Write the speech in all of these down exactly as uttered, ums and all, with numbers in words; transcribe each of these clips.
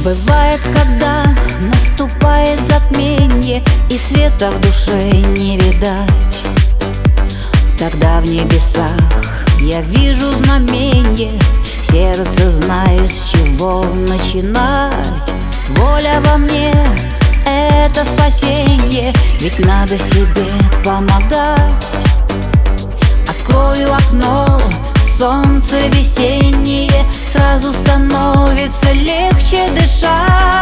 Бывает, когда наступает затмение и света в душе не видать, тогда в небесах я вижу знамение. Сердце знает, с чего начинать. Воля во мне — это спасение, ведь надо себе помогать. Открою окно, солнце весеннее, сразу становится легче дышать.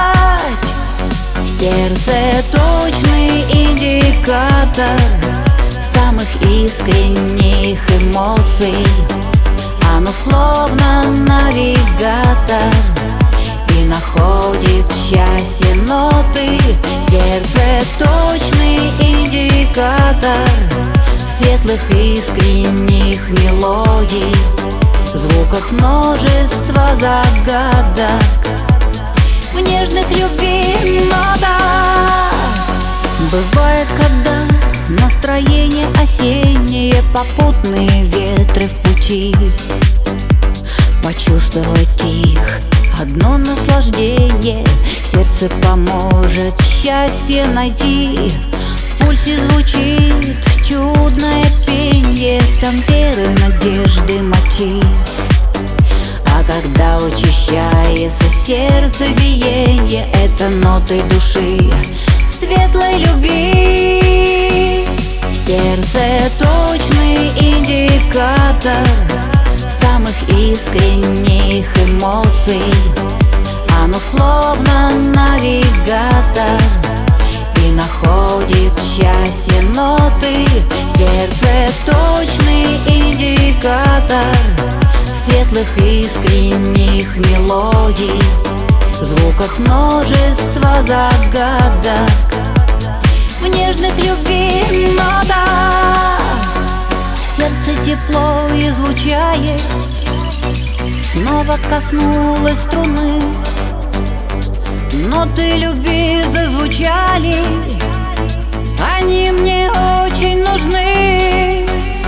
Сердце — точный индикатор самых искренних эмоций. Оно словно навигатор и находит счастье ноты. Сердце — точный индикатор светлых искренних мелодий, в звуках множество загадок, в нежных любви нотах. Бывает, когда настроение осеннее, попутные ветры в пути, почувствовать их одно наслаждение. Сердце поможет счастье найти. В пульсе звучит чудное пенье, там веры, надежды мотив. А когда учащается сердце биение, это ноты души светлой любви. Сердце — точный индикатор самых искренних эмоций. Оно словно навигатор и находит счастье ноты. Сердце — точный индикатор светлых искренних мелодий, в звуках множество загадок, в нежных любви нотах. Сердце тепло излучает, снова коснулась струны. Ноты любви зазвучали, они мне очень нужны.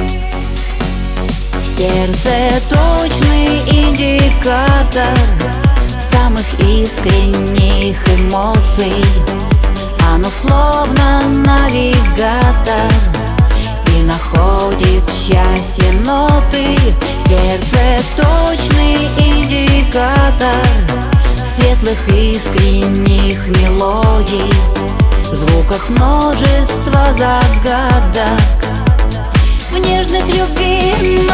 Сердце — точный индикатор самых искренних эмоций. Оно словно навигатор и находит счастье ноты. Сердце — точный индикатор светлых искренних мелодий, в звуках множество загадок, в нежных любви